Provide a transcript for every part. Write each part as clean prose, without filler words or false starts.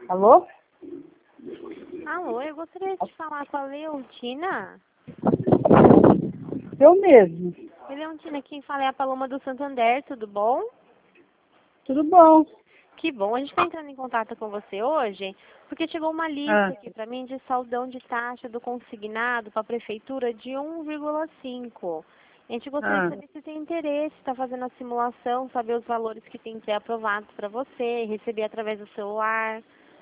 Alô? Alô, eu gostaria de falar com a Leontina. Eu mesmo. Leontina, quem fala é a Paloma do Santander, tudo bom? Tudo bom? Que bom, a gente está entrando em contato com você hoje, porque chegou uma lista aqui para mim de saldão de taxa do consignado para a prefeitura de 1,5. A gente gostaria de saber se tem interesse, está fazendo a simulação, saber os valores que tem pré-aprovados para você, receber através do celular.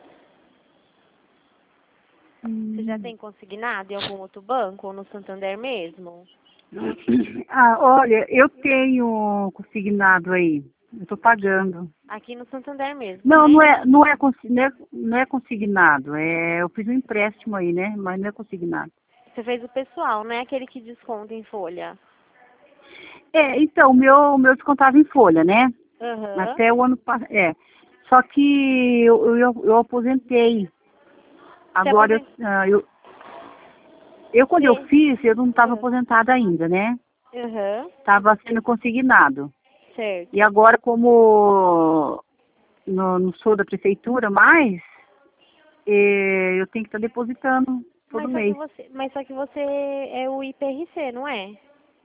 Você já tem consignado em algum outro banco ou no Santander mesmo? Olha, eu tenho consignado aí. Eu estou pagando. Aqui no Santander mesmo, Não, né? não é consignado. Eu fiz um empréstimo aí, né? Mas não é consignado. Você fez o pessoal, não é aquele que desconta em folha. Então, o meu descontava em folha, né? Aham. Até o ano passado. Só que eu aposentei. Você Agora, quando eu fiz, eu não estava aposentada ainda, né? Aham. Estava sendo consignado. Certo. E agora, como não sou da prefeitura mais, eu tenho que estar depositando todo mês. Mas só que você é o IPRC, não é?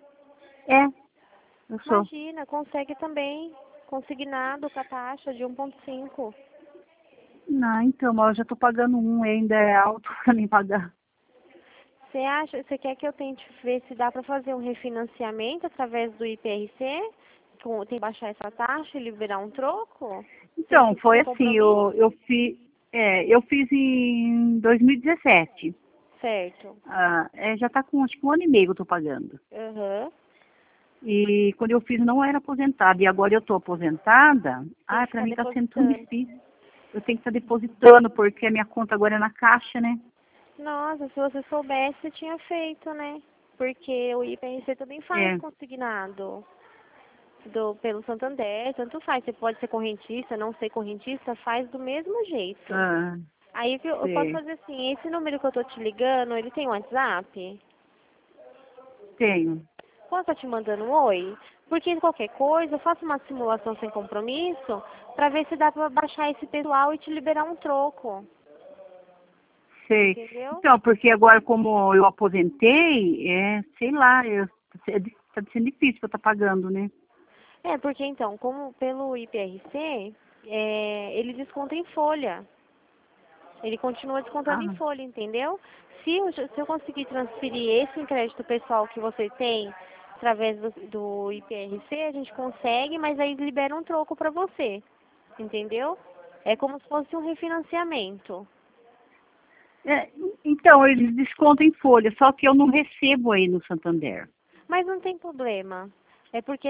Eu sou. Imagina, consegue também consignado com a taxa de 1,5. Não, então, mas eu já estou pagando ainda é alto para mim pagar. Você quer que eu tente ver se dá para fazer um refinanciamento através do IPRC? Tem que baixar essa taxa e liberar um troco? Então, foi Sem assim, compromisso? eu fiz em 2017. Certo. Já está com acho que 1 ano e meio que eu estou pagando. Aham. E quando eu fiz não era aposentada. E agora eu estou aposentada, Tem que para ficar mim está sendo tão depositando. difícil. Eu tenho que estar depositando, porque a minha conta agora é na Caixa, né? Nossa, se você soubesse, você tinha feito, né? Porque o IPRC também faz É. consignado pelo Santander, tanto faz. Você pode ser correntista, não ser correntista, faz do mesmo jeito. Aí o que eu posso Sei. fazer assim, esse número que eu tô te ligando, ele tem WhatsApp? Tenho. Posso estar te mandando um oi? Porque qualquer coisa, eu faço uma simulação sem compromisso pra ver se dá pra baixar esse pessoal e te liberar um troco. Sei. Entendeu? Então, porque agora como eu aposentei, sei lá, está sendo difícil para eu estar pagando, né? Porque então, como pelo IPRC, ele desconta em folha. Ele continua descontando em folha, entendeu? Se eu conseguir transferir esse crédito pessoal que você tem através do IPRC, a gente consegue, mas aí libera um troco para você, entendeu? É como se fosse um refinanciamento. Então, eles descontam em folha, só que eu não recebo aí no Santander. Mas não tem problema. É porque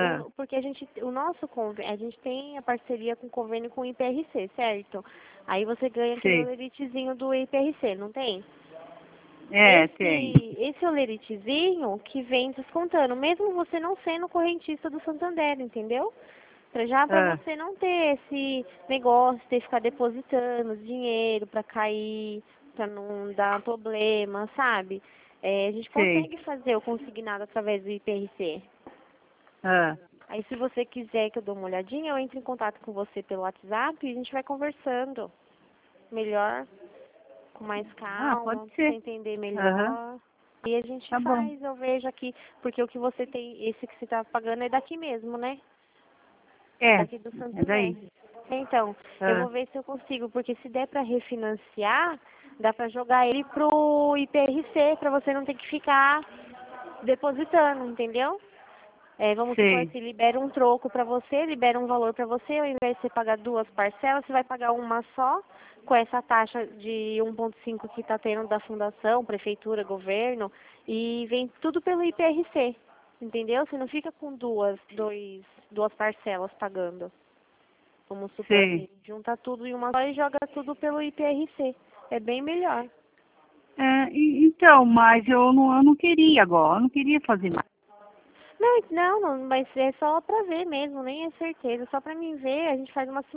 a gente tem a parceria com o convênio com o IPRC, certo? Aí você ganha aquele Sei. oleritezinho do IPRC, não tem? Tem. Esse oleritezinho que vem descontando, mesmo você não sendo correntista do Santander, entendeu? Pra você não ter esse negócio de ficar depositando dinheiro pra cair, pra não dar problema, sabe? A gente Sei. consegue fazer o consignado através do IPRC. Aí se você quiser que eu dê uma olhadinha, eu entro em contato com você pelo WhatsApp e a gente vai conversando melhor, com mais calma, Pode pra você ser. entender melhor. E a gente Tá bom. faz, eu vejo aqui, porque o que você tem, esse que você tá pagando é daqui mesmo, né? Daqui do É Santander. daí. Então, eu vou ver se eu consigo, porque se der para refinanciar, dá para jogar ele pro IPRC, para você não ter que ficar depositando, entendeu? Vamos supor Sei. assim, libera um troco para você, libera um valor para você, ao invés de você pagar 2 parcelas, você vai pagar uma só, com essa taxa de 1,5 que está tendo da fundação, prefeitura, governo, e vem tudo pelo IPRC, entendeu? Você não fica com duas parcelas pagando. Vamos supor assim, Sei. junta tudo em uma só e joga tudo pelo IPRC. É bem melhor. Então, mas eu não queria agora, eu não queria fazer mais. Não, mas é só pra ver mesmo, nem é certeza. Só pra mim ver, a gente faz uma